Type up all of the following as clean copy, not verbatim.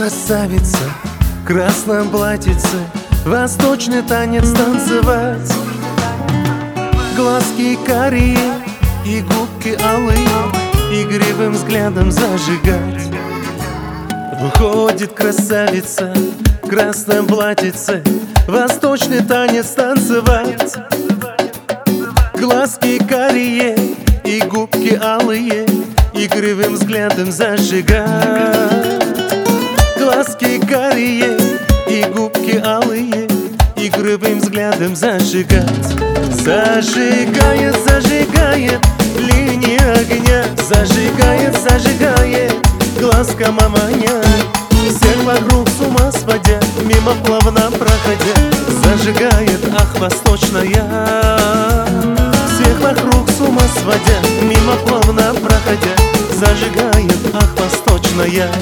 красавица, в красном платьице восточный танец танцевать. Глазки карие и губки алые игривым взглядом зажигать. Выходит красавица, в красном платьице восточный танец танцевать. Глазки карие и губки алые игривым взглядом зажигать. Глазки карие и губки алые игривым взглядом зажигать. Зажигает, зажигает линия огня, зажигает, зажигает глазка маманя. Всех вокруг с ума сводя, мимо плавно проходя, зажигает, ах, восточная. Всех вокруг с ума сводя, мимо плавно проходя, зажигает, ах, восточная.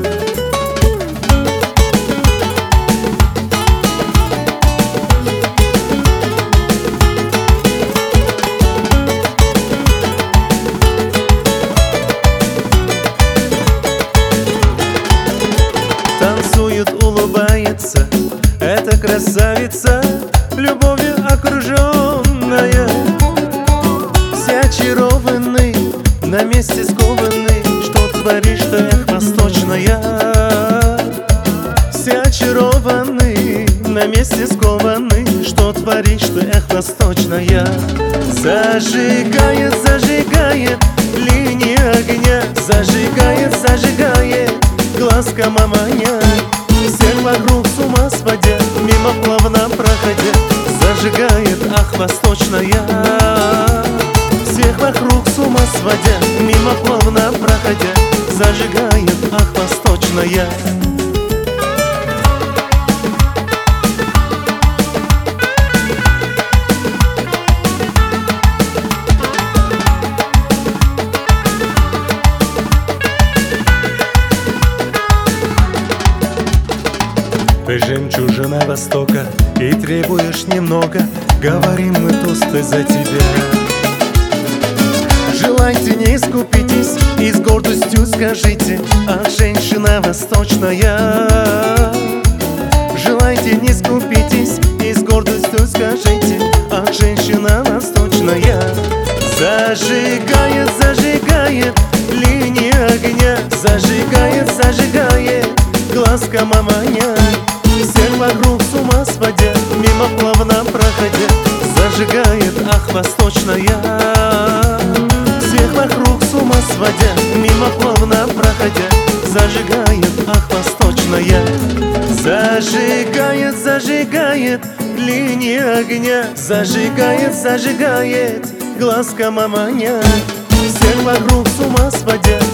Танцует, улыбается эта красавица, любовью окруженная. Все очарованы, на месте скованы, что творишь ты, эх, восточная. Все очарованы, на месте скованы, что творишь ты, эх, восточная. Зажигает, зажигает линия огня, зажигает, зажигает глазка маманя. Всех вокруг с ума сводя, мимо плавно проходя, зажигает, ах, восточная. Всех вокруг с ума сводя, мимо плавно проходя, зажигает, ах, восточная. Ты жемчужина Востока и требуешь немного, говорим мы тосты за тебя. Желайте, не скупитесь и с гордостью скажите, ах, женщина восточная. Желайте, не скупитесь и с гордостью скажите, ах, женщина восточная. Зажигает, зажигает линия огня, зажигает, зажигает глазка маманя. Всех вокруг с ума сводя, мимо плавно проходя, зажигает, ах, восточная. Всех вокруг с ума сводя, мимо плавно проходя, зажигает, ах, восточная. Зажигает, зажигает линия огня, зажигает, зажигает глазка маманя. Всех вокруг с ума сводя,